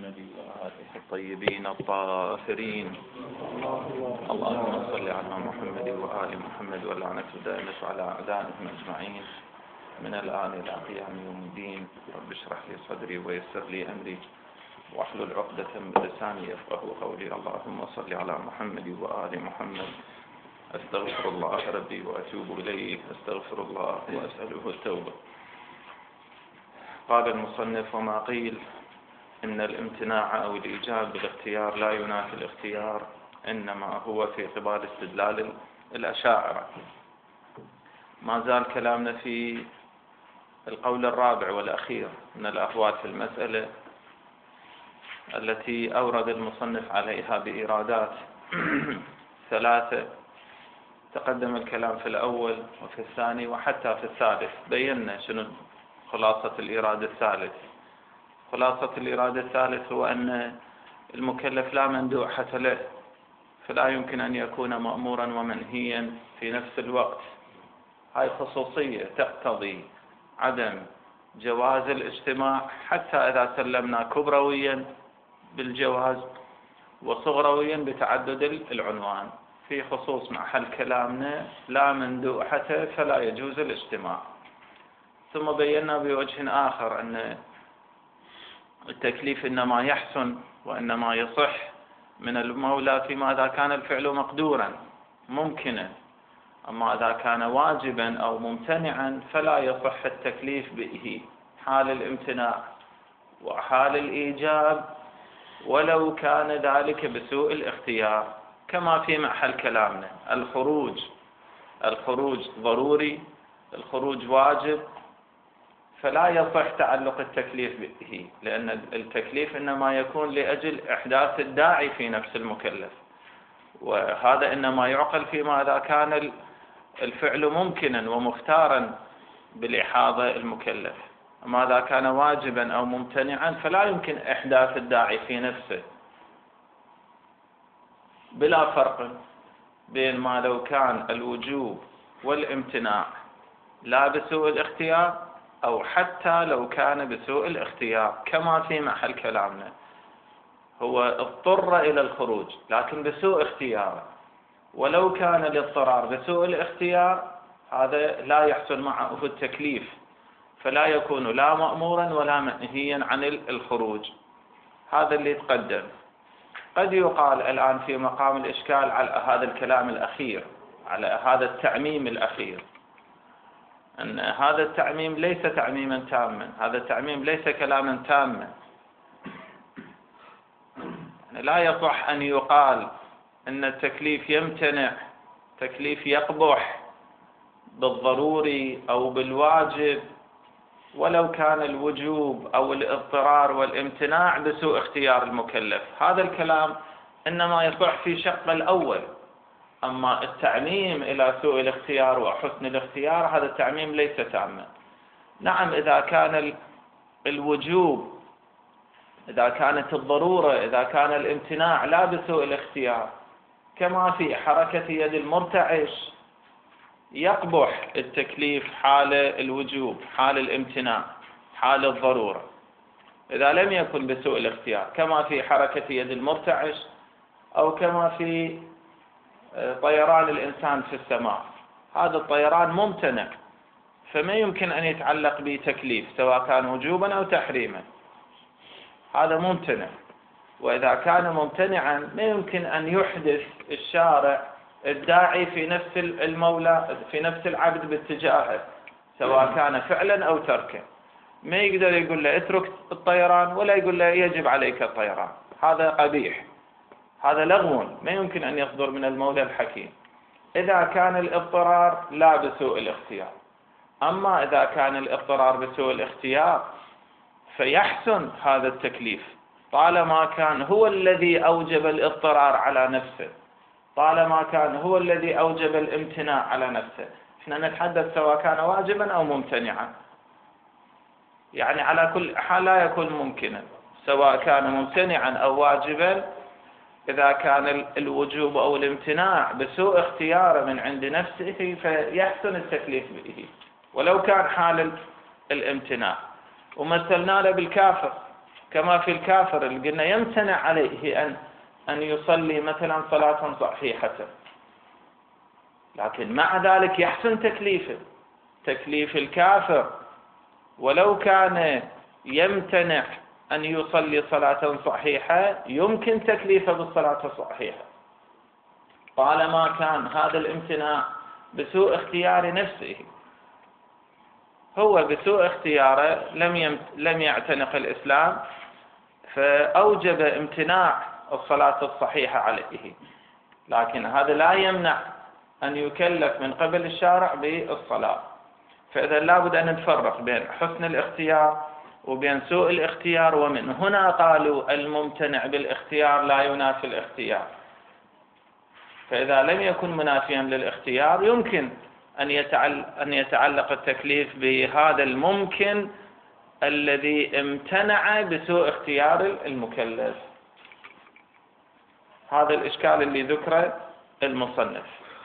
محمد وآله الطيبين الطاهرين. اللهم صل على محمد وآل محمد واللعنة الدائمة على أعدائهم أجمعين من الآن إلى قيام يوم الدين. رب اشرح لي صدري ويسر لي أمري واحلل عقدة من لساني يفقهوا قولي. اللهم صل على محمد وآل محمد. أستغفر الله ربي وأتوب إليه، أستغفر الله وأسأله التوبة. قال المصنف: وما قيل إن الامتناع أو الإيجاب بالاختيار لا ينافي الاختيار، إنما هو في قبال استدلال الأشاعرة. ما زال كلامنا في القول الرابع والأخير من الأقوال في المسألة التي أورد المصنف عليها بإيرادات ثلاثة. تقدم الكلام في الأول وفي الثاني وحتى في الثالث. بينا شنو خلاصة الإيراد الثالث. خلاصة الإيراد الثالث هو أن المكلف لا مندوحة له، فلا يمكن أن يكون مأمورا ومنهيا في نفس الوقت. هاي خصوصية تقتضي عدم جواز الاجتماع، حتى إذا سلمنا كبرويا بالجواز وصغرويا بتعدد العنوان. في خصوص محل كلامنا لا مندوحة فلا يجوز الاجتماع. ثم بينا بوجه آخر أن التكليف إنما يحسن وإنما يصح من المولى فيما إذا كان الفعل مقدورا ممكنا، أما إذا كان واجبا أو ممتنعا فلا يصح التكليف به، حال الامتناع وحال الإيجاب، ولو كان ذلك بسوء الاختيار. كما في محل كلامنا الخروج ضروري، الخروج واجب، فلا يصح تعلق التكليف به، لأن التكليف إنما يكون لأجل إحداث الداعي في نفس المكلف، وهذا إنما يعقل فيما إذا كان الفعل ممكنا ومختارا بالإحاضة المكلف. أما إذا كان واجبا أو ممتنعا فلا يمكن إحداث الداعي في نفسه، بلا فرق بين ما لو كان الوجوب والامتناع لا بسوء الاختيار أو حتى لو كان بسوء الاختيار. كما في محل كلامنا هو اضطر إلى الخروج لكن بسوء اختياره، ولو كان الاضطرار بسوء الاختيار هذا لا يحصل معه التكليف، فلا يكون لا مأمورا ولا منهيا عن الخروج. هذا اللي يتقدم. قد يقال الآن في مقام الإشكال على هذا الكلام الأخير، على هذا التعميم الأخير، أن هذا التعميم ليس تعميما تاما، هذا التعميم ليس كلاما تاما. لا يصح أن يقال أن التكليف يمتنع، تكليف يقبح بالضروري أو بالواجب، ولو كان الوجوب أو الاضطرار والامتناع بسوء اختيار المكلف. هذا الكلام إنما يصح في شق الأول، أما التعميم إلى سوء الاختيار وحسن الاختيار هذا التعميم ليس تاما. نعم، إذا كان الوجوب، إذا كانت الضرورة، إذا كان الامتناع لا بسوء الاختيار، كما في حركة يد المرتعش، يقبح التكليف حال الوجوب، حال الامتناع، حال الضرورة، إذا لم يكن بسوء الاختيار، كما في حركة يد المرتعش أو كما في طيران الإنسان في السماء. هذا الطيران ممتنع، فما يمكن أن يتعلق به تكليف سواء كان وجوبا أو تحريما، هذا ممتنع. وإذا كان ممتنعا ما يمكن أن يحدث الشارع الداعي في نفس المولى، في نفس العبد باتجاهه، سواء كان فعلا أو تركا. ما يقدر يقول له اترك الطيران ولا يقول له يجب عليك الطيران، هذا قبيح، هذا لغو ما يمكن أن يصدر من المولى الحكيم إذا كان الاضطرار لا بسوء الاختيار. أما إذا كان الاضطرار بسوء الاختيار فيحسن هذا التكليف، طالما كان هو الذي أوجب الاضطرار على نفسه، طالما كان هو الذي أوجب الامتناع على نفسه. احنا نتحدث سواء كان واجبا أو ممتنعا، يعني على كل حال لا يكون ممكنا، سواء كان ممتنعا أو واجبا. إذا كان الوجوب أو الامتناع بسوء اختيار من عند نفسه فيحسن التكليف به، ولو كان حال الامتناع. ومثلنا له بالكافر، كما في الكافر اللي قلنا يمتنع عليه أن يصلي مثلا صلاة صحيحة، لكن مع ذلك يحسن تكليفه. تكليف الكافر ولو كان يمتنع أن يصلي صلاة صحيحة يمكن تكليفه بالصلاة الصحيحة، طالما كان هذا الامتناع بسوء اختيار نفسه. هو بسوء اختياره لم يعتنق الإسلام فأوجب امتناع الصلاة الصحيحة عليه، لكن هذا لا يمنع أن يكلف من قبل الشارع بالصلاة. فإذا لابد أن نفرق بين حسن الاختيار وبين سوء الاختيار، ومن هنا قالوا الممتنع بالاختيار لا ينافي الاختيار. فإذا لم يكن منافيا للاختيار يمكن أن يتعلق التكليف بهذا الممكن الذي امتنع بسوء اختيار المكلف. هذا الإشكال اللي ذكره المصنف،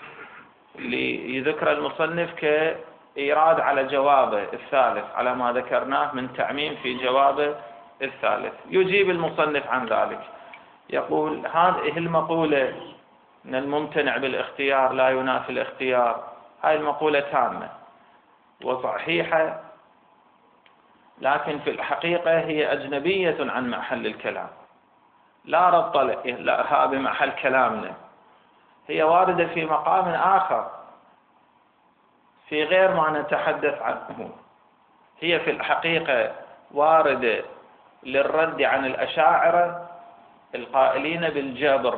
كإيراد على جوابه الثالث على ما ذكرناه من تعميم في جوابه الثالث. يجيب المصنف عن ذلك، يقول هذه المقولة أن الممتنع بالاختيار لا ينافي الاختيار، هاي المقولة تامة وصحيحة، لكن في الحقيقة هي أجنبية عن محل الكلام، لا ربط لها بمحل كلامنا. هي واردة في مقام آخر في غير ما نتحدث عنه. هي في الحقيقة واردة للرد عن الأشاعرة القائلين بالجبر.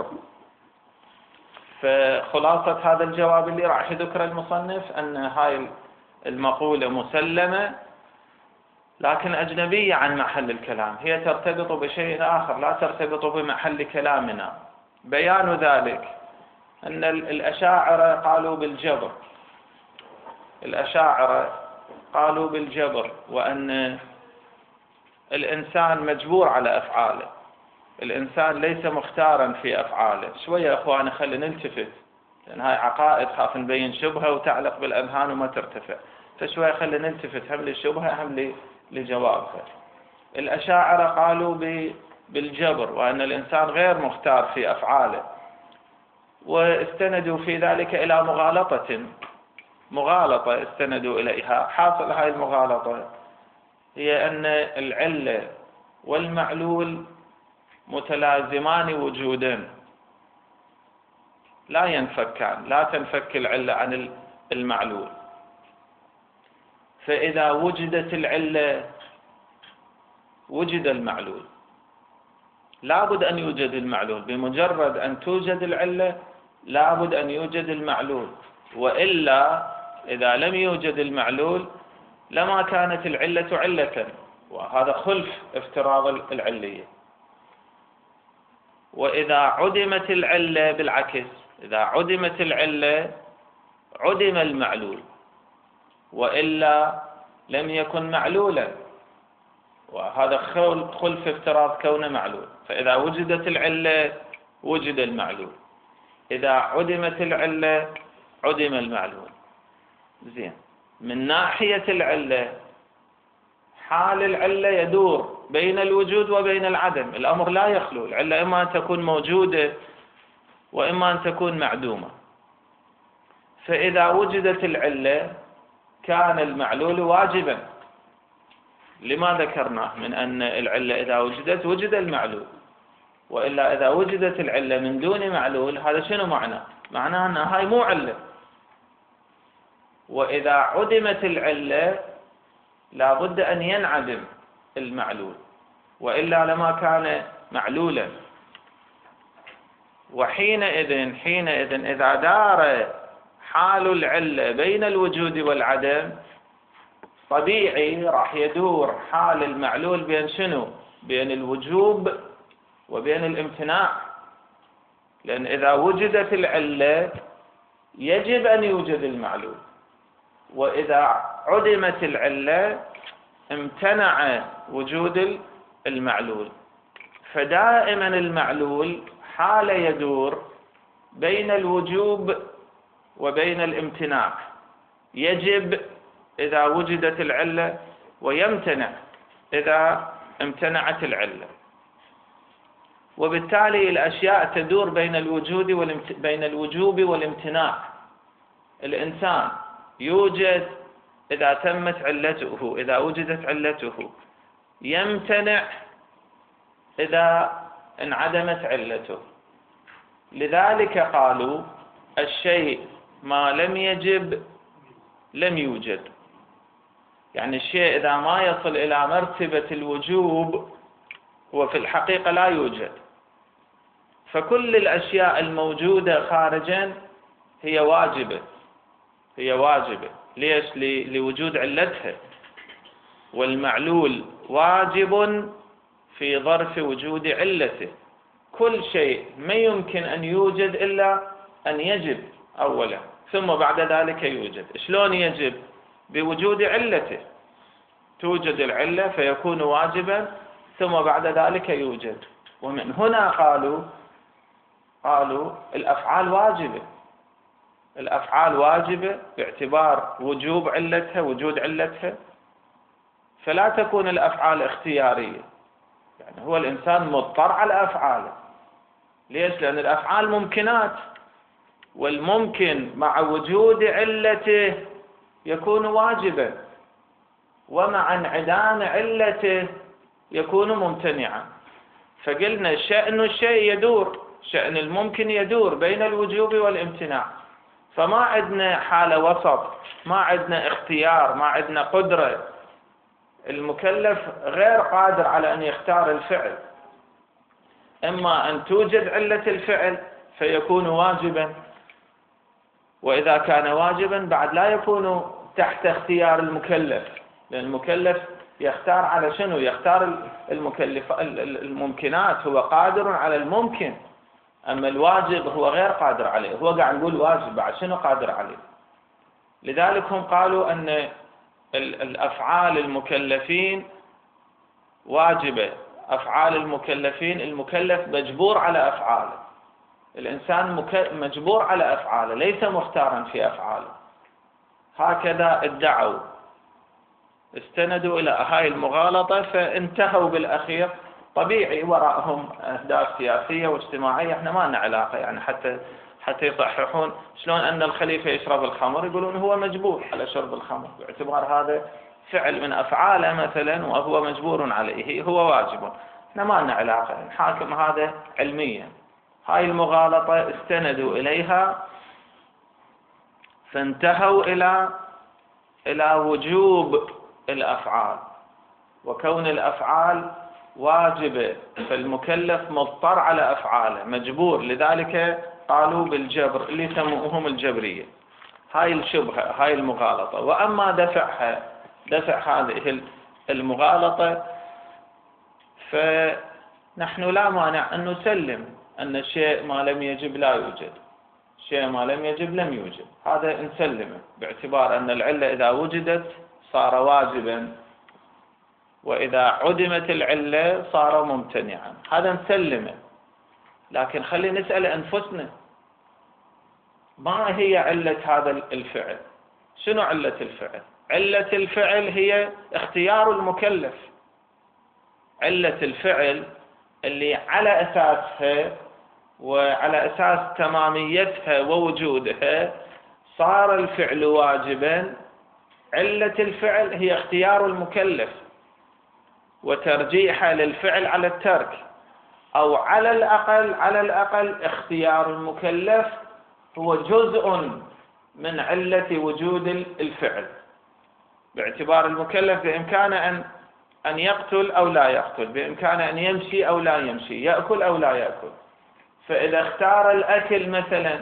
فخلاصة هذا الجواب اللي راح يذكر المصنف أن هاي المقولة مسلمة لكن أجنبية عن محل الكلام، هي ترتبط بشيء آخر لا ترتبط بمحل كلامنا. بيان ذلك أن الأشاعرة قالوا بالجبر، وأن الإنسان مجبور على أفعاله، الإنسان ليس مختارا في أفعاله. شوية يا أخواني خلينا نلتفت، لأن هاي عقائد خاف نبين شبهة وتعلق بالأذهان وما ترتفع، فشوية خلينا نلتفت هم للشبهة هم لجوابها. الأشاعرة قالوا بالجبر وأن الإنسان غير مختار في أفعاله، واستندوا في ذلك إلى مغالطة استندوا إليها. حاصل هاي المغالطة هي أن العلة والمعلول متلازمان وجودا لا ينفكان، لا تنفك العلة عن المعلول. فإذا وجدت العلة وجد المعلول، لابد أن يوجد المعلول. بمجرد أن توجد العلة لابد أن يوجد المعلول، وإلا إذا لم يوجد المعلول لما كانت العلة علة، وهذا خلف افتراض العلية. وإذا عدمت العلة بالعكس، إذا عدمت العلة عدم المعلول، وإلا لم يكن معلولا، وهذا خلف افتراض كونه معلول. فإذا وجدت العلة وجد المعلول، إذا عدمت العلة عدم المعلول. زين، من ناحية العلة حال العلة يدور بين الوجود وبين العدم، الأمر لا يخلو، العلة إما أن تكون موجودة وإما أن تكون معدومة. فإذا وجدت العلة كان المعلول واجبا، لما ذكرناه من أن العلة إذا وجدت وجد المعلول، وإلا إذا وجدت العلة من دون معلول هذا شنو معناه؟ معناه أن هاي مو علة. وإذا عدمت العلة لابد أن ينعدم المعلول، وإلا لما كان معلولا. وحينئذ إذا دار حال العلة بين الوجود والعدم طبيعي راح يدور حال المعلول بين شنو؟ بين الوجوب وبين الامتناع، لأن إذا وجدت العلة يجب أن يوجد المعلول، وإذا عدمت العلة امتنع وجود المعلول. فدائما المعلول حال يدور بين الوجوب وبين الامتناع، يجب إذا وجدت العلة ويمتنع إذا امتنعت العلة. وبالتالي الأشياء تدور بين الوجوب والامتناع. الإنسان يوجد إذا تمت علته، إذا وجدت علته، يمتنع إذا انعدمت علته. لذلك قالوا الشيء ما لم يجب لم يوجد، يعني الشيء إذا ما يصل إلى مرتبة الوجوب هو في الحقيقة لا يوجد. فكل الأشياء الموجودة خارجا هي واجبة، هي واجبة. ليش؟ لوجود علتها. والمعلول واجب في ظرف وجود علته. كل شيء ما يمكن أن يوجد إلا أن يجب أولا، ثم بعد ذلك يوجد. شلون يجب؟ بوجود علته. توجد العلة فيكون واجبا، ثم بعد ذلك يوجد. ومن هنا قالوا الأفعال واجبة. الأفعال واجبة باعتبار وجوب علتها، وجود علتها. فلا تكون الأفعال اختيارية، يعني هو الإنسان مضطر على أفعاله. ليش؟ لأن الأفعال ممكنات، والممكن مع وجود علته يكون واجبا، ومع انعدام علته يكون ممتنعا. فقلنا شأن الشيء يدور، شأن الممكن يدور بين الوجوب والامتناع. فما عندنا حالة وسط، ما عندنا اختيار، ما عندنا قدرة. المكلف غير قادر على أن يختار الفعل. إما أن توجد علة الفعل فيكون واجبا، وإذا كان واجبا بعد لا يكون تحت اختيار المكلف، لأن المكلف يختار على شنو؟ يختار الممكنات. هو قادر على الممكن، أما الواجب هو غير قادر عليه. هو قاعد نقول واجب، بعد شنو قادر عليه؟ لذلك هم قالوا أن الأفعال المكلفين واجبة. أفعال المكلفين، المكلف مجبور على أفعاله. الإنسان مجبور على أفعاله، ليس مختارا في أفعاله. هكذا ادعوا، استندوا إلى هاي المغالطة، فانتهوا بالأخير. طبيعي وراءهم أهداف سياسية واجتماعية، احنا ما لنا علاقة. يعني حتى يصححون شلون أن الخليفة يشرب الخمر، يقولون هو مجبور على شرب الخمر، باعتبار هذا فعل من أفعاله مثلا وهو مجبور عليه، هو واجب. احنا ما لنا علاقة، نحاكم هذا علميا. هاي المغالطة استندوا إليها، فانتهوا إلى وجوب الأفعال، وكون الأفعال واجبة، فالمكلف مضطر على أفعاله، مجبور. لذلك قالوا بالجبر اللي يسموهم الجبرية. هاي الشبهة، هاي المغالطة. وأما دفع هذه المغالطة، فنحن لا مانع أن نسلم أن الشيء ما لم يجب لا يوجد، شيء ما لم يجب لم يوجد. هذا نسلمه باعتبار أن العلة إذا وجدت صار واجبا، وإذا عدمت العلة صار ممتنعا. هذا نسلمه. لكن خلينا نسأل أنفسنا، ما هي علة هذا الفعل؟ شنو علة الفعل؟ علة الفعل هي اختيار المكلف. علة الفعل اللي على أساسها وعلى أساس تماميتها ووجودها صار الفعل واجبا. علة الفعل هي اختيار المكلف وترجيحه للفعل على الترك، أو على الأقل اختيار المكلف هو جزء من علة وجود الفعل، باعتبار المكلف بإمكانه أن يقتل أو لا يقتل، بإمكانه أن يمشي أو لا يمشي، يأكل أو لا يأكل. فإذا اختار الأكل مثلا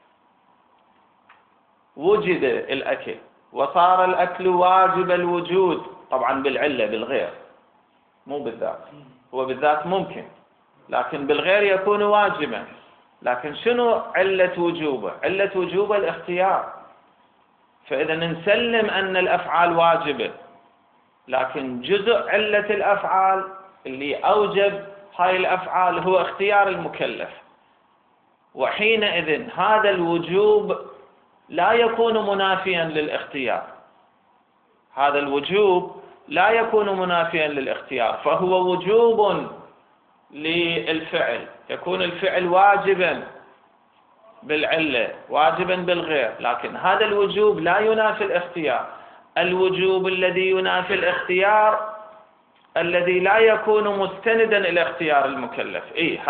وجد الأكل وصار الأكل واجب الوجود، طبعا بالعلة، بالغير مو بالذات. هو بالذات ممكن، لكن بالغير يكون واجبا. لكن شنو علة وجوبه؟ علة وجوبه الاختيار. فإذا نسلم أن الأفعال واجبة، لكن جزء علة الأفعال اللي أوجب هاي الأفعال هو اختيار المكلف. وحينئذ هذا الوجوب لا يكون منافيا للاختيار. هذا الوجوب لا يكون منافيا للاختيار، فهو وجوب للفعل، يكون الفعل واجبا بالعلة واجبا بالغير، لكن هذا الوجوب لا ينافي الاختيار. الوجوب الذي ينافي الاختيار الذي لا يكون مستندا إلى اختيار المكلف،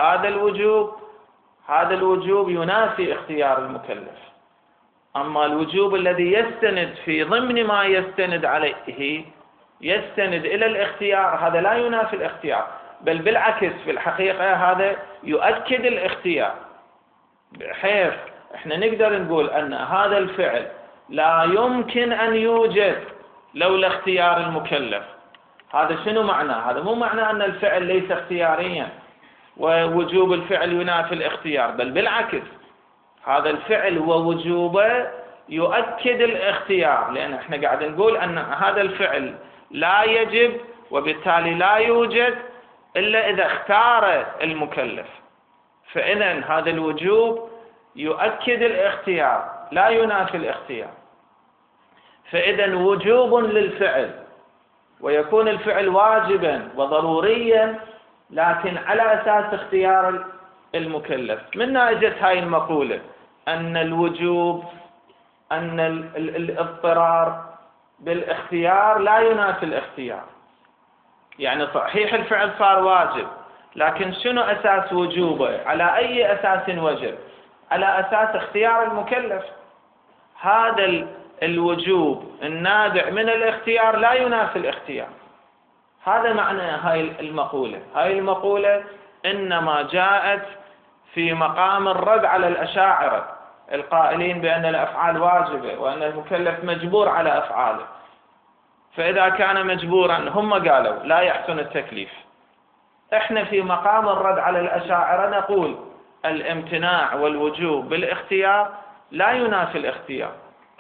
هذا الوجوب ينافي اختيار المكلف. أما الوجوب الذي يستند في ضمن ما يستند عليه يستند إلى الاختيار، هذا لا ينافي الاختيار، بل بالعكس في الحقيقة هذا يؤكد الاختيار، بحيث احنا نقدر نقول أن هذا الفعل لا يمكن أن يوجد لولا اختيار المكلف. هذا شنو معناه؟ هذا مو معناه أن الفعل ليس اختياريا ووجوب الفعل ينافي الاختيار، بل بالعكس، هذا الفعل ووجوبه يؤكد الاختيار، لأن احنا قاعد نقول أن هذا الفعل لا يجب وبالتالي لا يوجد إلا إذا اختار المكلف، فإذا هذا الوجوب يؤكد الاختيار لا ينافي الاختيار. فإذا وجوب للفعل، ويكون الفعل واجبا وضروريا لكن على أساس اختيار المكلف. من اجت هاي المقولة أن الوجوب، أن الاضطرار بالاختيار لا ينافي الاختيار، يعني صحيح الفعل صار واجب، لكن شنو أساس وجوبه؟ على أي أساس وجب؟ على أساس اختيار المكلف. هذا الوجوب النابع من الاختيار لا ينافي الاختيار. هذا معنى هاي المقولة. هاي المقولة إنما جاءت في مقام الرد على الأشاعرة القائلين بأن الأفعال واجبة وأن المكلف مجبور على أفعاله. فإذا كان مجبورا، هم قالوا لا يحسن التكليف، احنا في مقام الرد على الأشاعرة نقول الامتناع والوجوب بالاختيار لا ينافي الاختيار.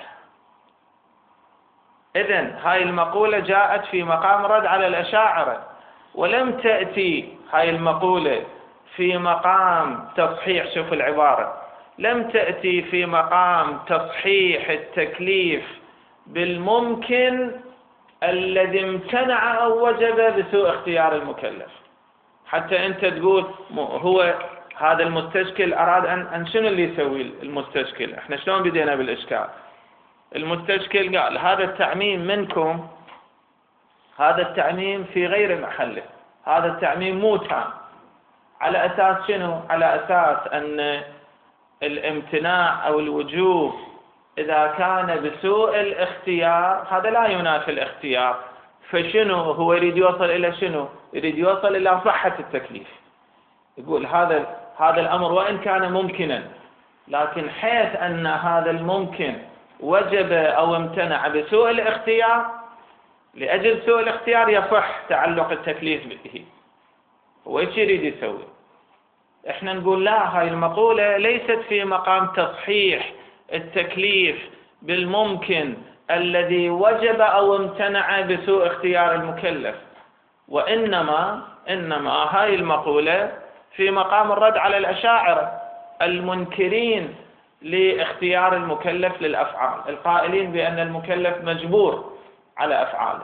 إذن هاي المقولة جاءت في مقام رد على الأشاعرة، ولم تأتي هاي المقولة في مقام تصحيح، شوف العبارة، لم تأتي في مقام تصحيح التكليف بالممكن الذي امتنع أو وجب بسوء اختيار المكلف. حتى أنت تقول هو هذا المستشكل أراد أن شنو اللي يسوي المستشكل؟ احنا شلون بدينا بالإشكال؟ المستشكل قال هذا التعميم منكم، هذا التعميم في غير محله، هذا التعميم مو تام. على أساس شنو؟ على أساس أن الامتناع أو الوجوب إذا كان بسوء الاختيار هذا لا ينافي الاختيار، فشنو هو يريد يوصل إلى شنو؟ يريد يوصل إلى صحة التكليف. يقول هذا الأمر وإن كان ممكنا، لكن حيث أن هذا الممكن وجب أو امتنع بسوء الاختيار، لأجل سوء الاختيار يصح تعلق التكليف به. هو ايش يريد يسوي؟ احنا نقول لا، هاي المقولة ليست في مقام تصحيح التكليف بالممكن الذي وجب أو امتنع بسوء اختيار المكلف، وإنما هاي المقولة في مقام الرد على الأشاعرة المنكرين لاختيار المكلف للأفعال، القائلين بأن المكلف مجبور على أفعاله.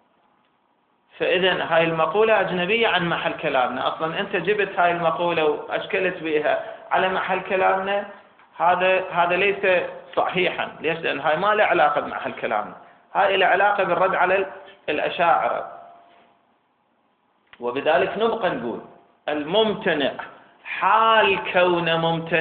فإذا هاي المقولة أجنبية عن محل كلامنا. أصلا أنت جبت هاي المقولة وأشكلت بها على محل كلامنا، هذا ليس صحيحا. ليش؟ لأن هاي ما له علاقة بمحل كلامنا، هاي له علاقة بالرد على الأشاعرة. وبذلك نبقى نقول الممتنع حال كونه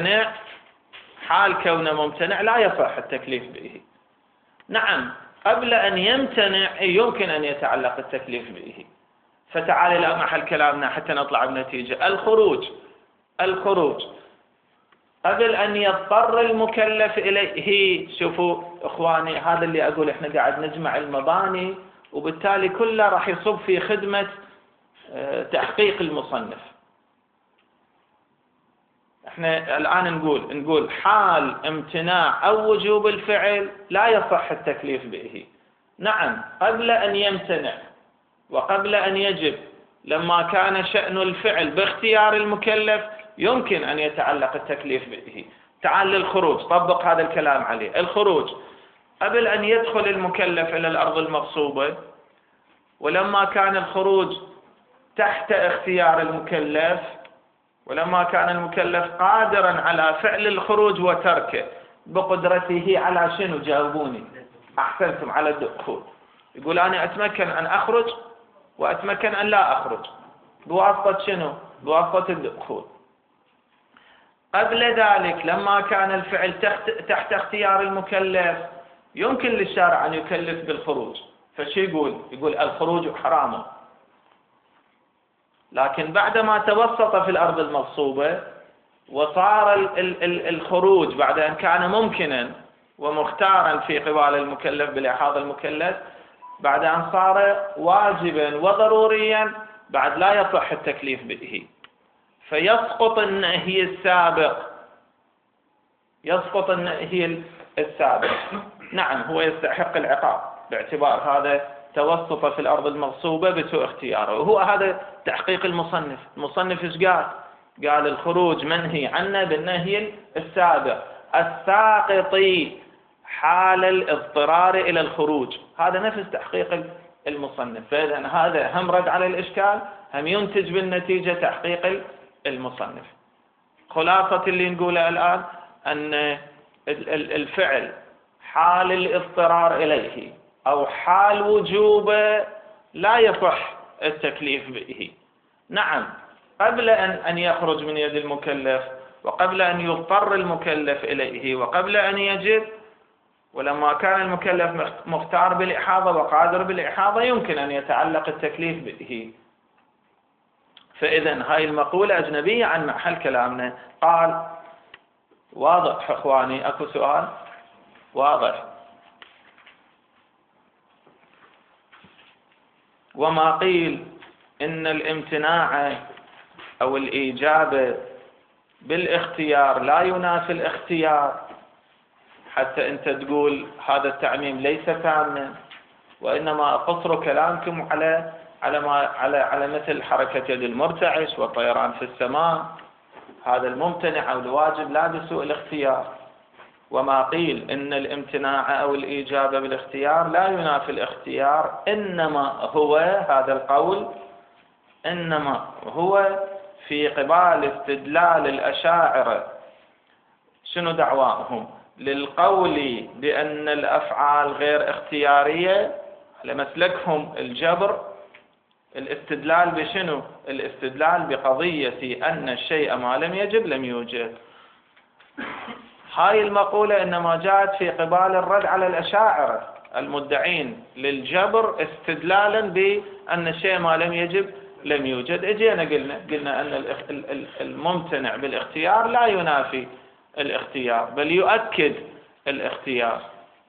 ممتنع لا يصح التكليف به. نعم، قبل أن يمتنع يمكن أن يتعلق التكليف به. فتعال إلى محل كلامنا حتى نطلع بنتيجة. الخروج قبل أن يضطر المكلف إليه. شوفوا إخواني، هذا اللي أقول، إحنا قاعد نجمع المباني، وبالتالي كله راح يصب في خدمة تحقيق المصنف. احنا الآن نقول حال امتناع أو وجوب الفعل لا يصح التكليف به. نعم، قبل أن يمتنع وقبل أن يجب، لما كان شأن الفعل باختيار المكلف يمكن أن يتعلق التكليف به. تعال للخروج، طبق هذا الكلام عليه. الخروج قبل أن يدخل المكلف إلى الأرض المغصوبة ولما كان الخروج تحت اختيار المكلف، ولما كان المكلف قادرا على فعل الخروج وتركه بقدرته على شنو؟ جاوبوني. أحسنتم، على الدخول. يقول أنا أتمكن أن أخرج وأتمكن أن لا أخرج بواسطة شنو؟ بواسطة الدخول. قبل ذلك لما كان الفعل تحت اختيار المكلف يمكن للشارع أن يكلف بالخروج، فشو يقول؟ يقول الخروج حرام. لكن بعدما توسط في الأرض المغصوبة وصار الخروج بعد أن كان ممكنا ومختارا في قبال المكلف بلحاظ المكلف، بعد أن صار واجبا وضروريا بعد لا يصح التكليف به، فيسقط النهي السابق. يسقط النهي السابق. نعم، هو يستحق العقاب باعتبار هذا توسط في الأرض المغصوبة بسوء اختياره، وهو هذا تحقيق المصنف. المصنف ايش قال؟ قال الخروج منهي عنه بالنهي السابق الساقط حال الاضطرار إلى الخروج. هذا نفس تحقيق المصنف. فإذا هذا هم رد على الإشكال، هم ينتج بالنتيجة تحقيق المصنف. خلاصة اللي نقوله الآن أن الفعل حال الاضطرار إليه أو حال وجوبه لا يصح التكليف به. نعم، قبل أن يخرج من يد المكلف، وقبل أن يضطر المكلف إليه، وقبل أن يجب، ولما كان المكلف مختار بالإحاضة وقادر بالإحاضة يمكن أن يتعلق التكليف به. فإذا هاي المقولة أجنبية عن محل كلامنا. قال واضح إخواني؟ أكو سؤال؟ واضح. وما قيل إن الامتناع أو الإيجاب بالاختيار لا ينافي الاختيار، حتى أنت تقول هذا التعميم ليس تاما، وإنما قصر كلامكم على مثل حركة يد المرتعش والطيران في السماء، هذا الممتنع أو الواجب لا بسوء الاختيار. وما قيل إن الامتناع أو الإيجاب بالاختيار لا ينافي الاختيار، إنما هو هذا القول إنما هو في قبال استدلال الأشاعرة. شنو دعواهم؟ للقول بأن الأفعال غير اختيارية، لمسلكهم الجبر. الاستدلال بشنو؟ الاستدلال بقضية أن الشيء ما لم يجب لم يوجد. هاي المقولة إنما جاءت في قبال الرد على الأشاعرة المدعين للجبر استدلالا بأن الشيء ما لم يجب لم يوجد. اجينا قلنا أن الممتنع بالاختيار لا ينافي الاختيار بل يؤكد الاختيار.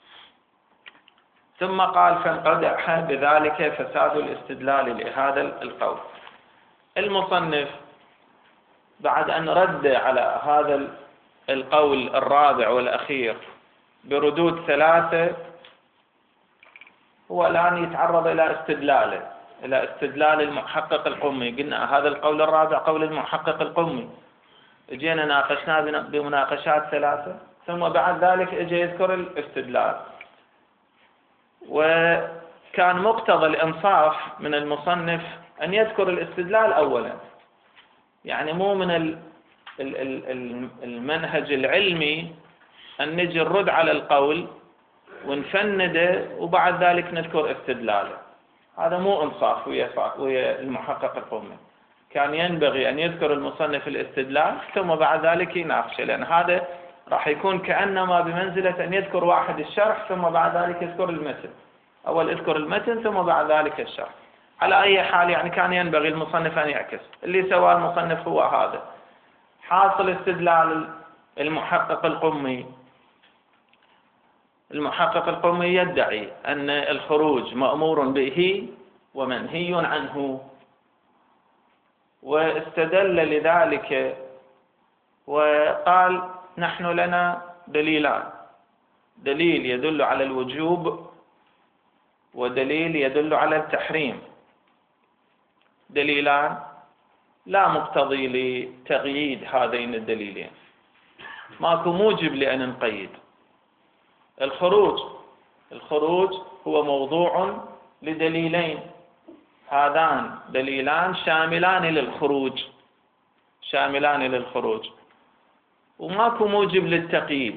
ثم قال فانقدح بذلك فساد الاستدلال لهذا القول. المصنف بعد أن رد على هذا القول الرابع والأخير بردود ثلاثة، هو الآن يتعرض إلى استدلاله، إلى استدلال المحقق القمي. قلنا هذا القول الرابع قول المحقق القمي، اجينا ناقشناه بمناقشات ثلاثة، ثم بعد ذلك اجى يذكر الاستدلال. وكان مقتضى الإنصاف من المصنف أن يذكر الاستدلال أولا، يعني مو من المنهج العلمي أن نجي نرد على القول ونفنده وبعد ذلك نذكر استدلاله. هذا مو إنصاف ويا المحقق القمي. كان ينبغي أن يذكر المصنف الاستدلال ثم بعد ذلك يناقشه، لأن هذا راح يكون كأنما بمنزلة أن يذكر واحد الشرح ثم بعد ذلك يذكر المتن. أول يذكر المتن ثم بعد ذلك الشرح. على أي حال يعني كان ينبغي المصنف أن يعكس. اللي سواه المصنف هو هذا. حاصل استدلال المحقق القمي. المحقق القمي يدعي أن الخروج مأمور به ومنهي عنه، واستدل لذلك وقال نحن لنا دليلان: دليل يدل على الوجوب ودليل يدل على التحريم. دليلان لا مقتضي لتقييد هذين الدليلين، ماكو موجب لأن نقيد. الخروج هو موضوع لدليلين، هذان دليلان شاملان للخروج، وماكو موجب للتقييد.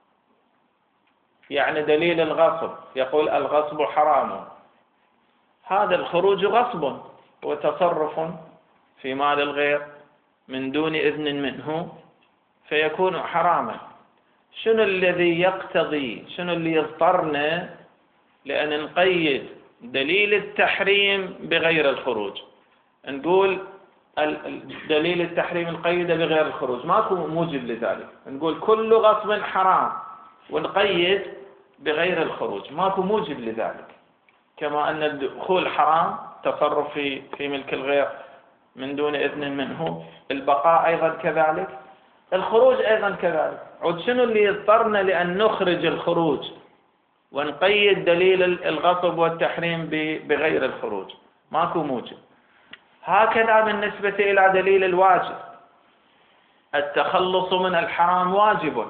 يعني دليل الغصب يقول الغصب حرام، هذا الخروج غصب وتصرف في مال الغير من دون إذن منه فيكون حراما. شنو الذي يقتضي، شنو اللي يضطرنا لأن نقيد دليل التحريم بغير الخروج؟ نقول دليل التحريم نقيده بغير الخروج، ماكو موجب لذلك. نقول كل غصب حرام ونقيد بغير الخروج، ماكو موجب لذلك. كما أن الدخول حرام، تصرف في ملك الغير من دون إذن منه، البقاء أيضا كذلك، الخروج أيضا كذلك. عود شنو اللي يضطرنا لأن نخرج الخروج ونقيد دليل الغصب والتحريم بغير الخروج؟ ماكو موجب. هكذا بالنسبة إلى دليل الواجب، التخلص من الحرام واجب.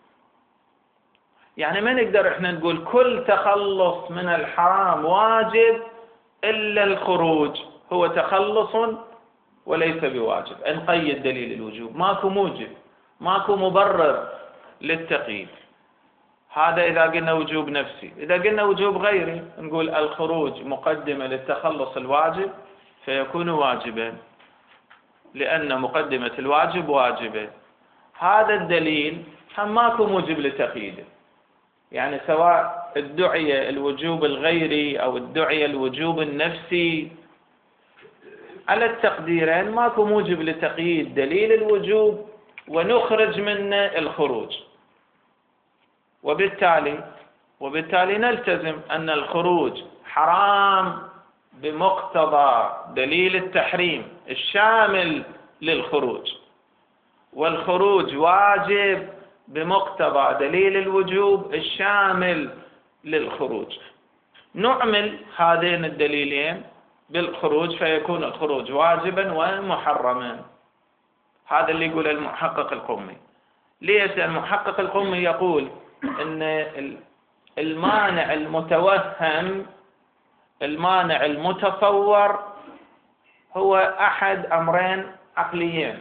يعني ما نقدر احنا نقول كل تخلص من الحرام واجب إلا الخروج هو تخلص وليس بواجب، نقيد دليل الوجوب. ماكو موجب، ماكو مبرر للتقييد. هذا إذا قلنا وجوب نفسي. إذا قلنا وجوب غيري نقول الخروج مقدمة للتخلص الواجب فيكون واجبا، لأن مقدمة الواجب واجبة. هذا الدليل هم ماكو موجب لتقييده. يعني سواء ادعي الوجوب الغيري أو ادعي الوجوب النفسي، على التقديرين ماكو موجب لتقييد دليل الوجوب ونخرج منه الخروج. وبالتالي نلتزم أن الخروج حرام بمقتضى دليل التحريم الشامل للخروج، والخروج واجب بمقتضى دليل الوجوب الشامل للخروج. نعمل هذين الدليلين بالخروج فيكون الخروج واجبا ومحرما. هذا اللي يقول المحقق القمي. ليش؟ المحقق القمي يقول ان المانع المتوهم، المانع المتصور، هو أحد أمرين عقليين.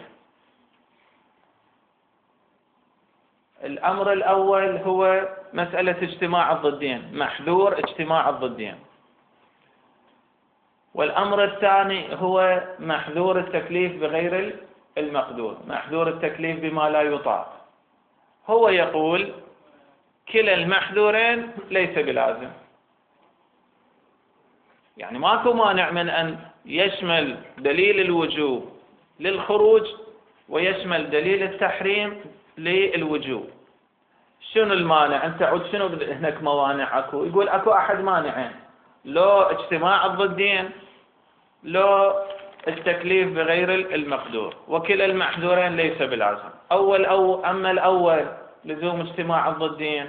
الأمر الأول هو مسألة اجتماع الضدين، محذور اجتماع الضدين. والأمر الثاني هو محذور التكليف بغير المقدور، محذور التكليف بما لا يطاق. هو يقول كلا المحذورين ليس بلازم. يعني ماكو مانع من أن يشمل دليل الوجوب للخروج ويشمل دليل التحريم للوجوب. شنو المانع؟ أنت عود شنو هناك موانع أكو؟ يقول أكو أحد مانعين، لو اجتماع الضدين، لو التكليف بغير المقدور، وكلا المحذورين ليس بلازم. أما الأول لزوم اجتماع الضدين،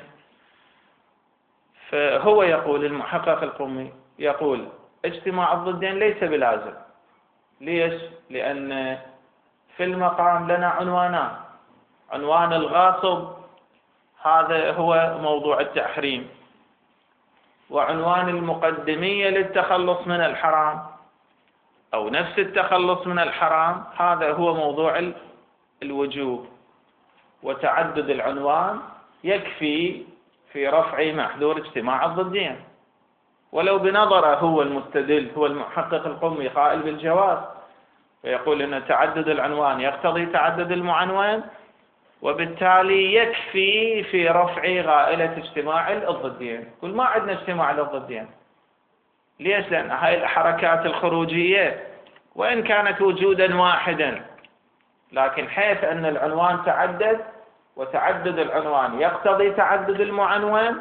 فهو يقول المحقق القمي يقول اجتماع الضدين ليس بلازم. ليش؟ لأن في المقام لنا عنوانان. عنوان الغاصب هذا هو موضوع التحريم، وعنوان المقدمية للتخلص من الحرام أو نفس التخلص من الحرام هذا هو موضوع الوجوب. وتعدد العنوان يكفي في رفع محذور اجتماع الضدين. ولو بنظره هو المستدل، هو المحقق القمي قائل بالجواز، فيقول أن تعدد العنوان يقتضي تعدد المعنوان، وبالتالي يكفي في رفع غائلة اجتماع الضدين. يقول ما عندنا اجتماع للضدين. ليش؟ لأن هاي الحركات الخروجية وإن كانت وجودا واحدا، لكن حيث أن العنوان تعدد وتعدد العنوان يقتضي تعدد المعنون،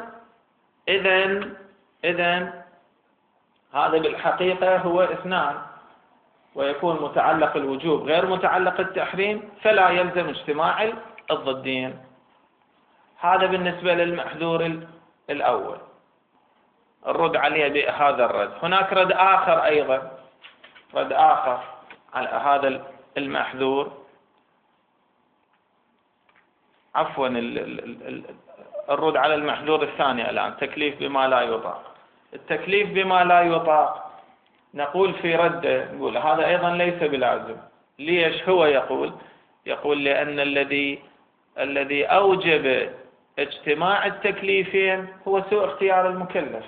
إذن هذا بالحقيقة هو اثنان، ويكون متعلق الوجوب غير متعلق التحريم، فلا يلزم اجتماع الضدين. هذا بالنسبة للمحذور الأول. الرد عليه بهذا الرد. هناك رد آخر أيضا، رد آخر على هذا المحذور، عفوا الرد على المحذور الثاني الآن، تكليف بما لا يطاق. التكليف بما لا يطاق نقول في رده، نقول هذا أيضا ليس بلازم. ليش؟ هو يقول لأن الذي أوجب اجتماع التكليفين هو سوء اختيار المكلف.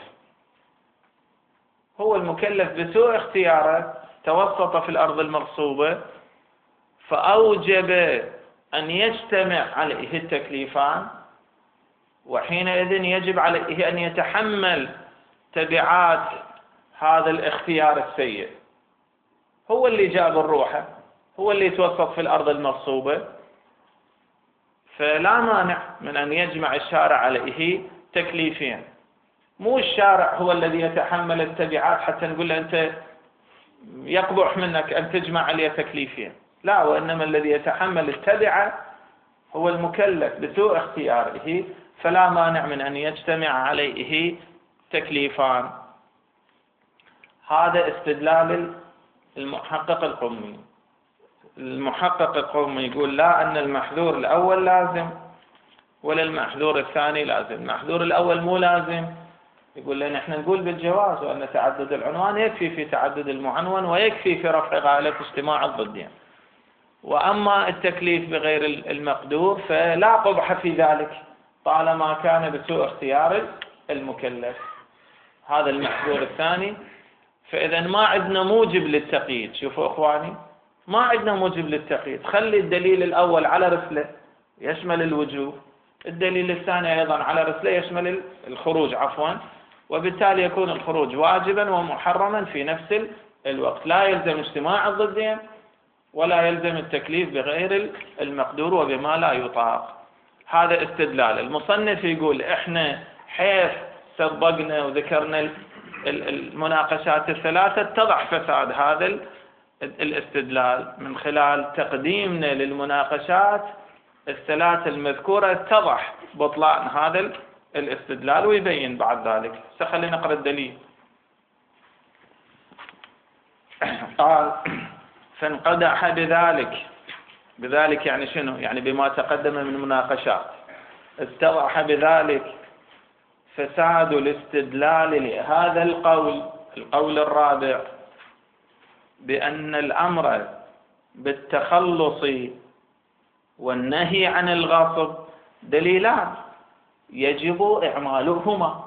هو المكلف بسوء اختياره توسط في الأرض المغصوبة، فأوجب أن يجتمع عليه التكليفان، وحينئذ يجب عليه أن يتحمل تبعات هذا الاختيار السيء. هو اللي جاب الروحة، هو اللي توسط في الأرض المغصوبة، فلا مانع من أن يجمع الشارع عليه تكليفين. مو الشارع هو الذي يتحمل التبعات حتى نقول له أنت يقبح منك أن تجمع عليه تكليفين، لا، وإنما الذي يتحمل التبعة هو المكلف بسوء اختياره، فلا مانع من أن يجتمع عليه تكليفان. هذا استدلال المحقق القمي. المحقق القمي يقول لا، أن المحذور الأول لازم ولا المحذور الثاني لازم. المحذور الأول مو لازم، يقول لنا احنا نقول بالجواز، وأن تعدد العنوان يكفي في تعدد المعنون ويكفي في رفع غاية اجتماع الضدين. وأما التكليف بغير المقدور فلا قبح في ذلك طالما كان بسوء اختيار المكلف. هذا المحذور الثاني. فإذا ما عندنا موجب للتقييد. شوفوا أخواني، ما عندنا موجب للتقييد. خلي الدليل الأول على رسله يشمل الوجوب، الدليل الثاني أيضا على رسله يشمل الخروج عفوا، وبالتالي يكون الخروج واجبا ومحرما في نفس الوقت. لا يلزم اجتماع الضدين ولا يلزم التكليف بغير المقدور وبما لا يطاق. هذا استدلال. المصنف يقول احنا حيث سبقنا وذكرنا المناقشات الثلاثة اتضح فساد هذا الاستدلال من خلال تقديمنا للمناقشات الثلاثة المذكورة. اتضح بطلان هذا الاستدلال ويبين بعد ذلك. خلينا نقرأ الدليل. قال فانقدح بذلك يعني شنو؟ يعني بما تقدم من مناقشات. اتضح بذلك فساد الاستدلال لهذا القول الرابع بأن الأمر بالتخلص والنهي عن الغصب دليلان يجب إعمالهما.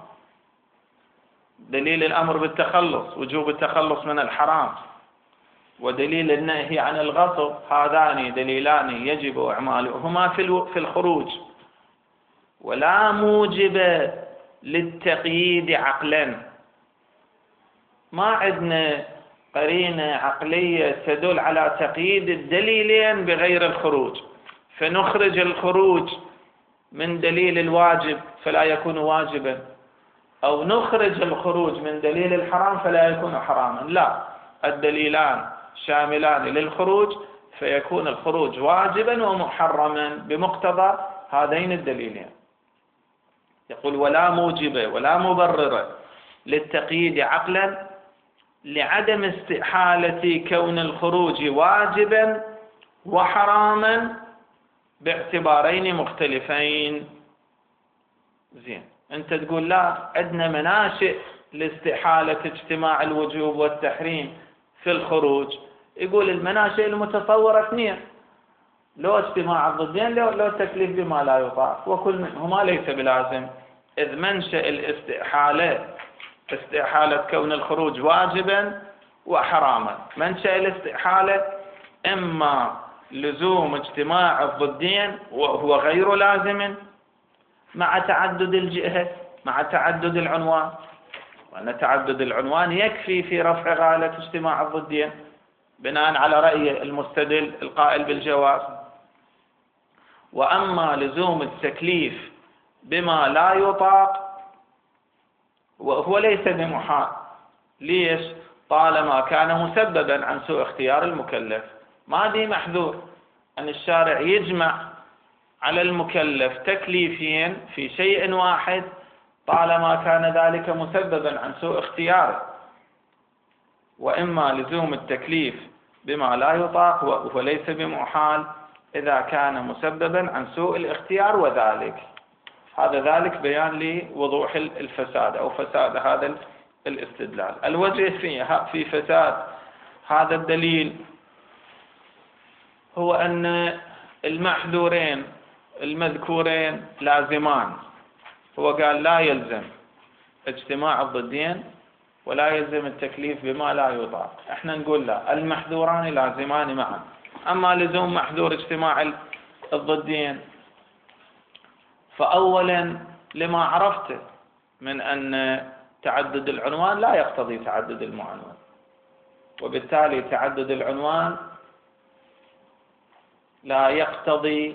دليل الأمر بالتخلص وجوب التخلص من الحرام، ودليل النهي عن الغصب، هذان دليلان يجب إعمالهما في الخروج. ولا موجب للتقييد عقلا. ما عندنا قرينة عقلية تدل على تقييد الدليلين بغير الخروج، فنخرج الخروج من دليل الواجب فلا يكون واجبا، أو نخرج الخروج من دليل الحرام فلا يكون حراما. لا، الدليلان شاملان للخروج، فيكون الخروج واجبا ومحرما بمقتضى هذين الدليلين. يقول ولا موجب ولا مبرر للتقييد عقلا لعدم استحالة كون الخروج واجبا وحراما باعتبارين مختلفين. زين، انت تقول لا، عندنا مناشئ لاستحالة اجتماع الوجوب والتحريم في الخروج. يقول المناشئ المتصورة اثنين، لو اجتماع الضدين لو التكليف بما لا يطاق، وكل منهما ليس بلازم. إذ منشأ الاستحالة استحالة كون الخروج واجبا وحراما. منشأ الاستحالة إما لزوم اجتماع الضدين وهو غير لازم مع تعدد الجهة مع تعدد العنوان، وأن تعدد العنوان يكفي في رفع غاية اجتماع الضدين بناء على رأي المستدل القائل بالجواز. وأما لزوم التكليف بما لا يطاق وهو ليس بمحال. ليش؟ طالما كان مسببا عن سوء اختيار المكلف. ما دي محذور أن الشارع يجمع على المكلف تكليفين في شيء واحد طالما كان ذلك مسببا عن سوء اختياره. وإما لزوم التكليف بما لا يطاق وهو ليس بمحال إذا كان مسببا عن سوء الاختيار، وذلك هذا ذلك بيان لوضوح الفساد أو فساد هذا الاستدلال. الوجه في فساد هذا الدليل هو أن المحذورين المذكورين لازمان. هو قال لا يلزم اجتماع الضدين ولا يلزم التكليف بما لا يطاق. احنا نقول لا، المحذوران لازمان معا. أما لزوم محذور اجتماع الضدين فأولا لما عرفت من أن تعدد العنوان لا يقتضي تعدد المعنون، وبالتالي تعدد العنوان لا يقتضي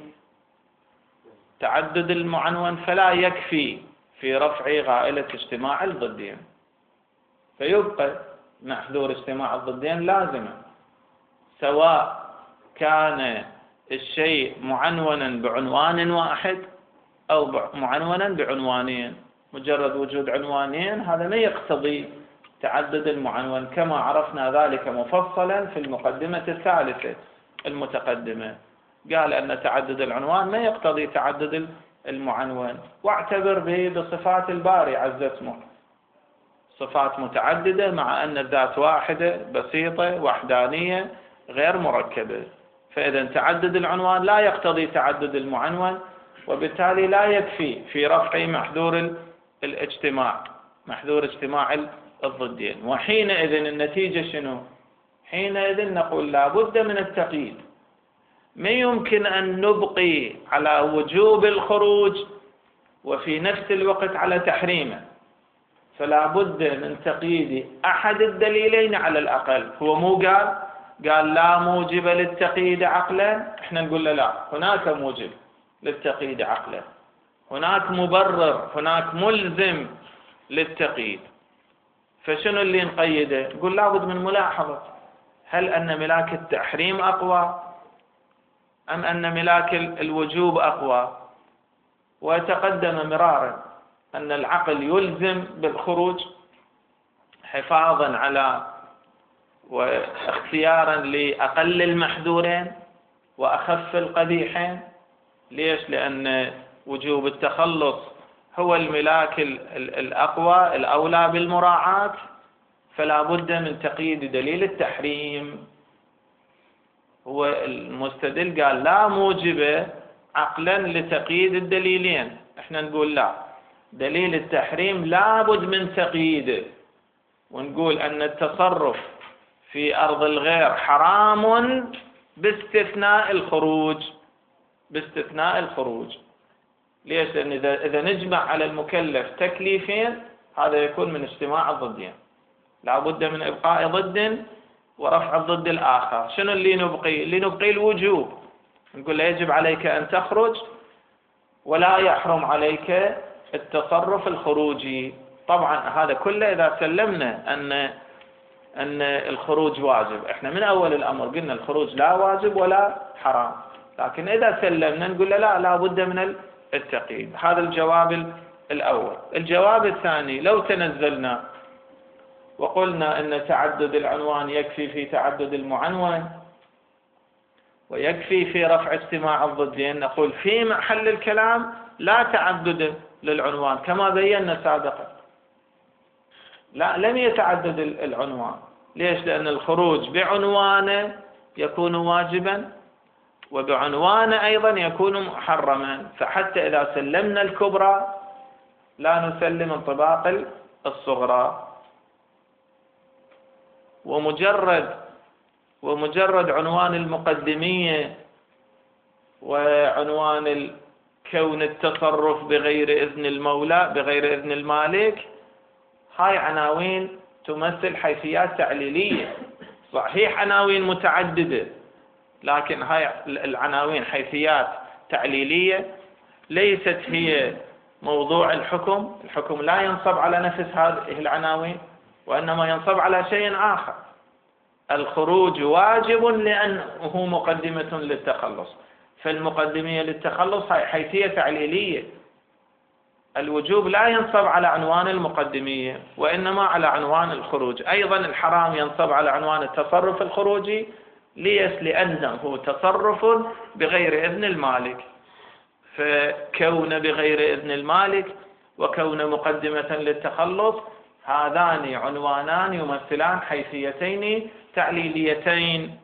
تعدد المعنون، فلا يكفي في رفع غائلة اجتماع الضدين، فيبقى محذور اجتماع الضدين لازما، سواء كان الشيء معنونا بعنوان واحد أو معنونا بعنوانين. مجرد وجود عنوانين هذا ما يقتضي تعدد المعنون، كما عرفنا ذلك مفصلا في المقدمة الثالثة المتقدمة. قال أن تعدد العنوان ما يقتضي تعدد المعنون، واعتبر به بصفات الباري عز اسمه، صفات متعددة مع أن الذات واحدة بسيطة وحدانية غير مركبة. فإذا تعدد العنوان لا يقتضي تعدد المعنون، وبالتالي لا يكفي في رفع محذور الاجتماع، محذور اجتماع الضدين. وحينئذ النتيجة شنو؟ حينئذ نقول لا بد من التقييد. ما يمكن أن نبقي على وجوب الخروج وفي نفس الوقت على تحريمه، فلا بد من تقييد أحد الدليلين على الأقل. هو مو قال لا موجب للتقييد عقلا، احنا نقول له لا، هناك موجب للتقييد عقلا، هناك مبرر، هناك ملزم للتقييد. فشنو اللي نقيده؟ نقول لابد من ملاحظة هل أن ملاك التحريم أقوى أم أن ملاك الوجوب أقوى. وتقدم مرارا أن العقل يلزم بالخروج حفاظا على واختيارا لأقل المحذورين وأخف القبيحين. ليش؟ لأن وجوب التخلص هو الملاك الأقوى الأولى بالمراعاة، فلا بد من تقييد دليل التحريم. هو المستدل قال لا موجب عقلا لتقييد الدليلين، احنا نقول لا، دليل التحريم لابد من تقييده، ونقول أن التصرف في أرض الغير حرام باستثناء الخروج، باستثناء الخروج. ليش؟ لأن إذا نجمع على المكلف تكليفين هذا يكون من اجتماع الضدين، لا بد من إبقاء ضد ورفع الضد الآخر. شنو اللي نبقي؟ اللي نبقي الوجوب، نقول له يجب عليك أن تخرج ولا يحرم عليك التصرف الخروجي. طبعا هذا كله إذا سلمنا أن الخروج واجب. احنا من أول الأمر قلنا الخروج لا واجب ولا حرام، لكن إذا سلمنا نقول له لا بد من التقييد. هذا الجواب الأول. الجواب الثاني، لو تنزلنا وقلنا أن تعدد العنوان يكفي في تعدد المعنون ويكفي في رفع اجتماع الضدين، نقول في محل الكلام لا تعدد للعنوان كما بينا سابقا. لا، لم يتعدد العنوان. ليش؟ لأن الخروج بعنوانه يكون واجبا وبعنوانه أيضا يكون محرما، فحتى إذا سلمنا الكبرى لا نسلم انطباق الصغرى. ومجرد عنوان المقدمية وعنوان كون التصرف بغير إذن المولى بغير إذن المالك، هاي عناوين تمثل حيثيات تعليلية. صحيح عناوين متعددة، لكن هاي العناوين حيثيات تعليلية ليست هي موضوع الحكم. الحكم لا ينصب على نفس هذه العناوين، وإنما ينصب على شيء آخر. الخروج واجب لأنه مقدمة للتخلص، فالمقدمية للتخلص هاي حيثية تعليلية. الوجوب لا ينصب على عنوان المقدمية وإنما على عنوان الخروج. أيضا الحرام ينصب على عنوان التصرف الخروجي، لأنه تصرف بغير إذن المالك، فكون بغير إذن المالك وكون مقدمة للتخلص هذان عنوانان يمثلان حيثيتين تعليليتين،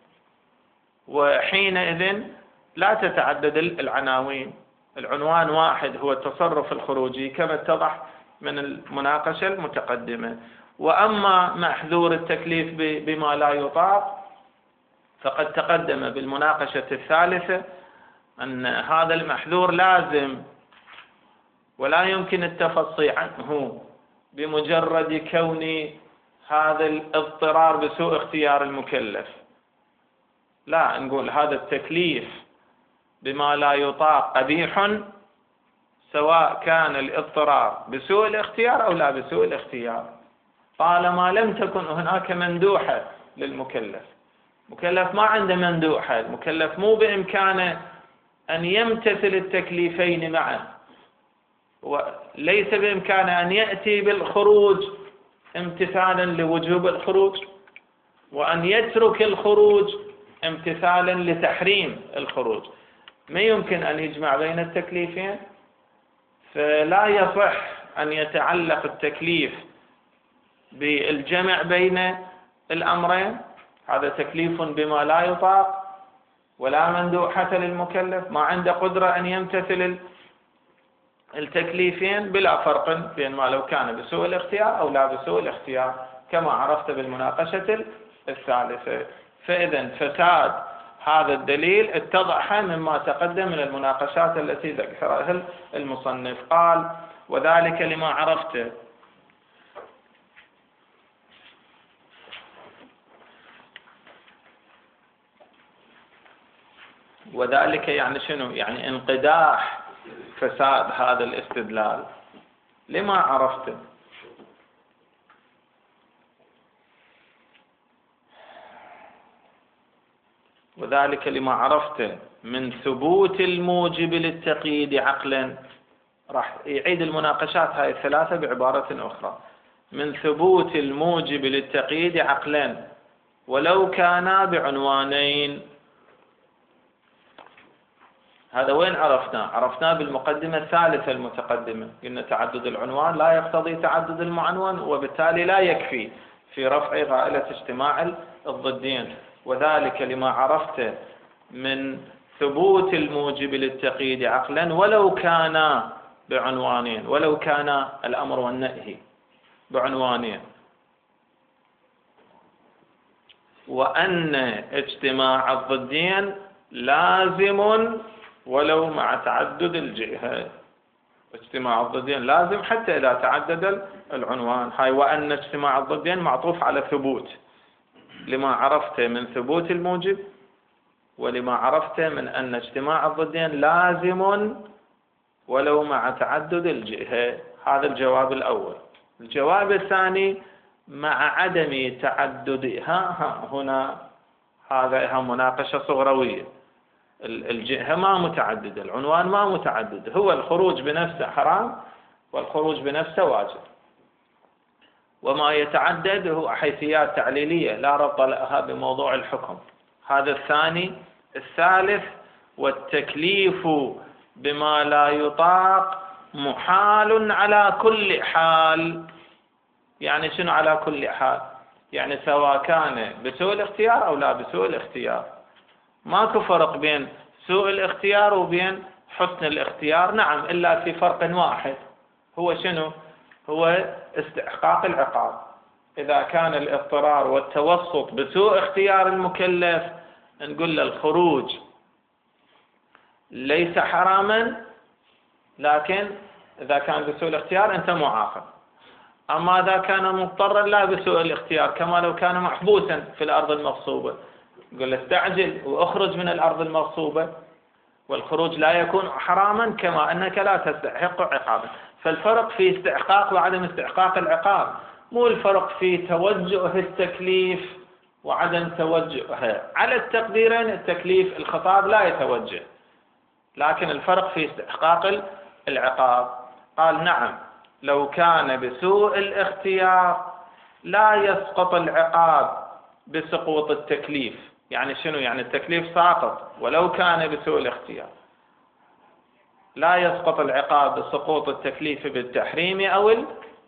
وحينئذ لا تتعدد العناوين. العنوان واحد هو التصرف الخروجي كما اتضح من المناقشة المتقدمة. وأما محذور التكليف بما لا يطاق فقد تقدم بالمناقشة الثالثة أن هذا المحذور لازم ولا يمكن التفصي عنه بمجرد كون هذا الاضطرار بسوء اختيار المكلف. لا، نقول هذا التكليف بما لا يطاق قبيح سواء كان الاضطرار بسوء الاختيار أو لا بسوء الاختيار، طالما لم تكن هناك مندوحة للمكلف. المكلف ما عنده مندوحة، المكلف مو بإمكانه أن يمتثل التكليفين معا، وليس بإمكانه أن يأتي بالخروج امتثالا لوجوب الخروج، وأن يترك الخروج امتثالا لتحريم الخروج. ما يمكن أن يجمع بين التكليفين، فلا يصح أن يتعلق التكليف بالجمع بين الأمرين. هذا تكليف بما لا يطاق ولا مندوحة للمكلف، ما عنده قدرة أن يمتثل التكليفين، بلا فرق بين ما لو كان بسوء الاختيار أو لا بسوء الاختيار كما عرفت بالمناقشة الثالثة. فإذا فساد هذا الدليل اتضح مما تقدم من المناقشات التي ذكرها المصنف. قال: وذلك لما عرفت وذلك يعني شنو؟ يعني انقداح فساد هذا الاستدلال. لما عرفت، وذلك لما عرفت من ثبوت الموجب للتقييد عقلا. راح يعيد المناقشات هاي الثلاثة بعبارة أخرى. من ثبوت الموجب للتقييد عقلا ولو كانا بعنوانين. هذا وين عرفناه؟ عرفناه بالمقدمة الثالثة المتقدمة، قلنا تعدد العنوان لا يقتضي تعدد المعنون، وبالتالي لا يكفي في رفع غائلة اجتماع الضدين. وذلك لما عرفت من ثبوت الموجب للتقييد عقلا ولو كان بعنوانين، ولو كان الأمر والنهي بعنوانين، وأن اجتماع الضدين لازم ولو مع تعدد الجهة. اجتماع الضدين لازم حتى إذا تعدد العنوان. هاي وأن اجتماع الضدين معطوف على ثبوت، لما عرفت من ثبوت الموجب ولما عرفت من أن اجتماع الضدين لازم ولو مع تعدد الجهة. هذا الجواب الأول. الجواب الثاني: مع عدم تعددها. هنا هذا مناقشة صغروية. الجهة ما متعددة، العنوان ما متعدد، هو الخروج بنفسه حرام والخروج بنفسه واجب، وما يتعدد هو حيثيات تعليلية لا ربط لها بموضوع الحكم. هذا الثاني. الثالث: والتكليف بما لا يطاق محال على كل حال. يعني شنو على كل حال؟ يعني سواء كان بسوء الاختيار أو لا بسوء الاختيار. ماكو فرق بين سوء الاختيار وبين حسن الاختيار. نعم، إلا في فرق واحد، هو شنو؟ هو استحقاق العقاب. إذا كان الاضطرار والتوسط بسوء اختيار المكلف نقول له الخروج ليس حراما، لكن إذا كان بسوء الاختيار أنت معاقب. أما إذا كان مضطرا لا بسوء الاختيار، كما لو كان محبوسا في الأرض المغصوبة، نقول له استعجل وأخرج من الأرض المغصوبة، والخروج لا يكون حراما كما أنك لا تستحق عقابا. فالفرق في استحقاق وعدم استحقاق العقاب، مو الفرق في توجه التكليف وعدم توجهه. على التقديرين التكليف الخطاب لا يتوجه، لكن الفرق في استحقاق العقاب. قال: نعم، لو كان بسوء الاختيار لا يسقط العقاب بسقوط التكليف. يعني شنو؟ يعني التكليف ساقط ولو كان بسوء الاختيار، لا يسقط العقاب بسقوط التكليف بالتحريم أو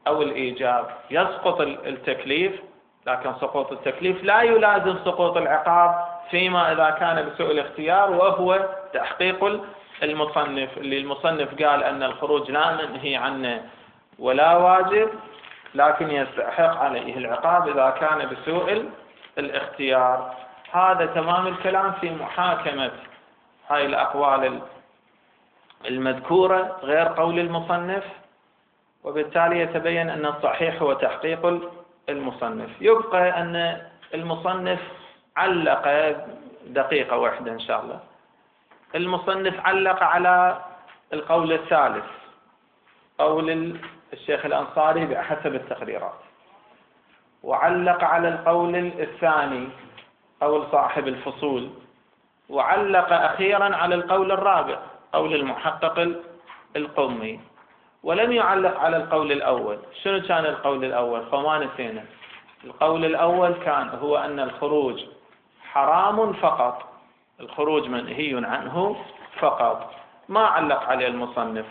أو الإيجاب يسقط التكليف، لكن سقوط التكليف لا يلازم سقوط العقاب فيما إذا كان بسوء الاختيار، وهو تحقيق المصنف، اللي المصنف قال أن الخروج لا منهي عنه ولا واجب، لكن يستحق عليه العقاب إذا كان بسوء الاختيار. هذا تمام الكلام في محاكمة هاي الأقوال المذكورة غير قول المصنف، وبالتالي يتبين أن الصحيح هو تحقيق المصنف. يبقى أن المصنف علق، دقيقة واحدة إن شاء الله، المصنف علق على القول الثالث، قول الشيخ الأنصاري بحسب التقريرات، وعلق على القول الثاني قول صاحب الفصول، وعلق أخيرا على القول الرابع قول المحقق القمي، ولم يعلق على القول الأول. شنو كان القول الأول؟ فما نسينا. القول الأول كان هو أن الخروج حرام فقط، الخروج منهي عنه فقط، ما علق عليه المصنف.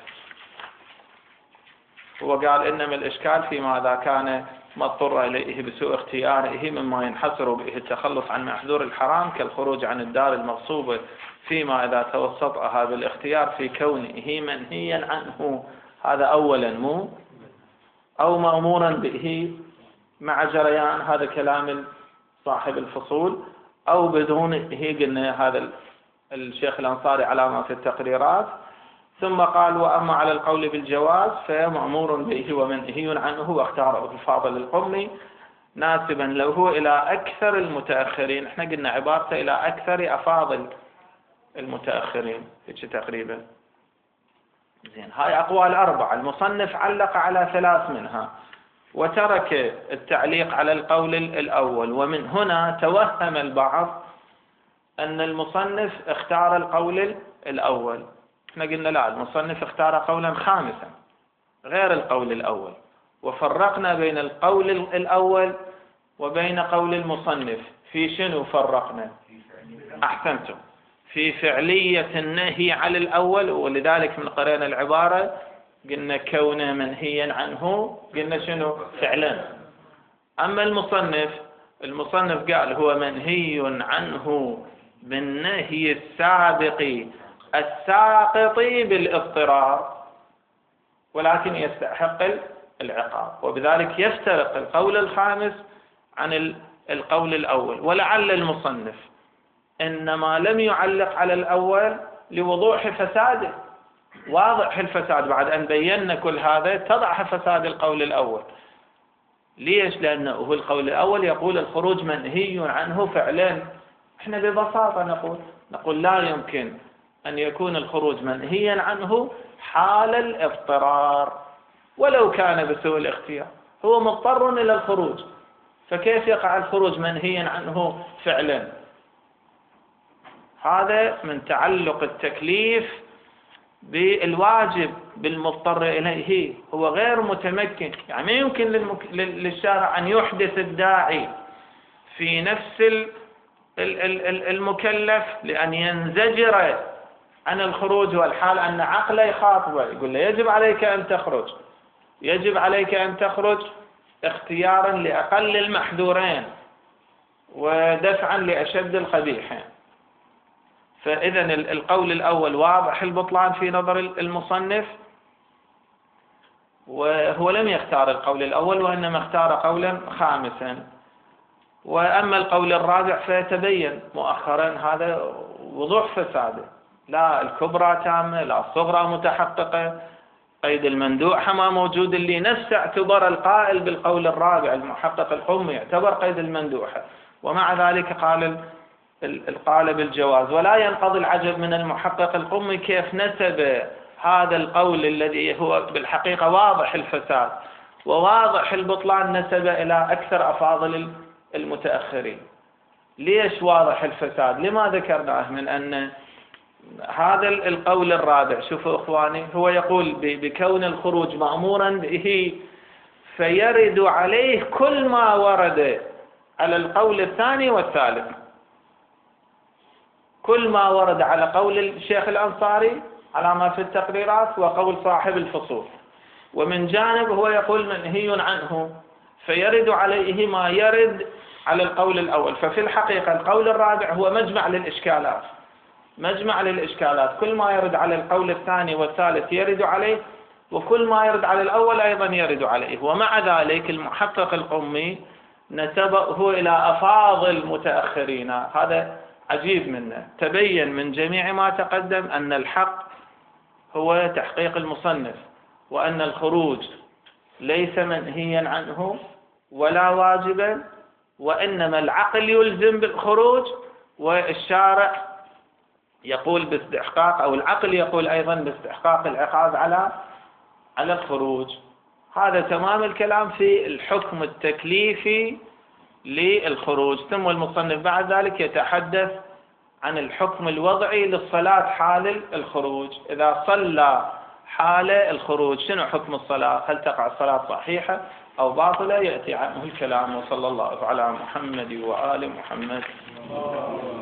هو قال إنما الإشكال فيما إذا كان ما اضطر إليه بسوء اختياره مما ينحصر به التخلص عن محذور الحرام كالخروج عن الدار المغصوبة، فيما إذا توسطها بالاختيار في كونه منهيا عنه، هذا أولا، أو مأمورا به مع جريان، هذا كلام صاحب الفصول، أو بدونه، قلنا هذا الشيخ الأنصاري علامة في التقريرات. ثم قال وأما على القول بالجواز فمأمور به ومنهي عنه، واختاره الفاضل القمي ناسبا له إلى أكثر المتأخرين. احنا قلنا عبارته إلى أكثر أفاضل المتأخرين هيك تقريبا. زين، هاي أقوال أربعة، المصنف علق على 3 منها وترك التعليق على القول الأول، ومن هنا توهم البعض أن المصنف اختار القول الأول. احنا قلنا لا، المصنف اختار قولا خامسا غير القول الأول، وفرقنا بين القول الأول وبين قول المصنف في شنو فرقنا؟ أحسنتم، في فعلية النهي على الأول، ولذلك من قرأنا العبارة قلنا كونه منهيا عنه، قلنا شنو؟ فعلا. أما المصنف قال هو منهي عنه بالنهي الساقط بالاضطرار، ولكن يستحق العقاب، وبذلك يفترق القول الخامس عن القول الأول. ولعل المصنف إنما لم يعلق على الأول لوضوح فساده، واضح الفساد، بعد أن بينا كل هذا اتضح فساد القول الأول. ليش؟ لأنه هو القول الأول يقول الخروج منهي عنه فعلا. احنا ببساطة نقول لا يمكن أن يكون الخروج منهيا عنه حال الاضطرار ولو كان بسوء الاختيار، هو مضطر إلى الخروج، فكيف يقع الخروج منهيا عنه فعلا؟ هذا من تعلق التكليف بالواجب بالمضطر إليه، هو غير متمكن. يعني ما يمكن للشارع أن يحدث الداعي في نفس المكلف لأن ينزجر عن الخروج، والحال أن عقله يخاطبه يقول له يجب عليك أن تخرج، يجب عليك أن تخرج اختيارا لأقل المحذورين ودفعا لأشد القبيحين. فإذا القول الأول واضح البطلان في نظر المصنف، وهو لم يختار القول الأول وإنما اختار قولا خامسا. وأما القول الرابع فيتبين مؤخرا هذا وضوح فساده، لا الكبرى تامة لا الصغرى متحققة، قيد المندوحة ما موجود، اللي نفس اعتبر القائل بالقول الرابع المحقق القمي يعتبر قيد المندوحة، ومع ذلك قال بالجواز. ولا ينقضي العجب من المحقق القمي كيف نسب هذا القول الذي هو بالحقيقة واضح الفساد وواضح البطلان، نسب إلى أكثر أفاضل المتأخرين. ليش واضح الفساد؟ لما ذكرناه؟ من أن هذا القول الرابع، شوفوا إخواني، هو يقول بكون الخروج مأمورا به فيرد عليه كل ما ورد على القول الثاني والثالث، كل ما ورد على قول الشيخ الأنصاري على ما في التقريرات وقول صاحب الفصول، ومن جانب هو يقول منهي عنه، فيرد عليه ما يرد على القول الأول. ففي الحقيقة القول الرابع هو مجمع للإشكالات، مجمع للإشكالات، كل ما يرد على القول الثاني والثالث يرد عليه، وكل ما يرد على الأول أيضا يرد عليه. ومع ذلك المحقق القمي نسبه إلى أفاضل متأخرين، هذا عجيب منه. تبين من جميع ما تقدم أن الحق هو تحقيق المصنف، وأن الخروج ليس منهيا عنه ولا واجبا، وإنما العقل يلزم بالخروج، والشارع يقول باستحقاق، أو العقل يقول أيضا باستحقاق العقاب على الخروج. هذا تمام الكلام في الحكم التكليفي للخروج. ثم المصنف بعد ذلك يتحدث عن الحكم الوضعي للصلاة حال الخروج. إذا صلى حال الخروج شنو حكم الصلاة؟ هل تقع الصلاة صحيحة أو باطلة؟ يأتي عنه الكلام. وصلى الله على محمد وآل محمد.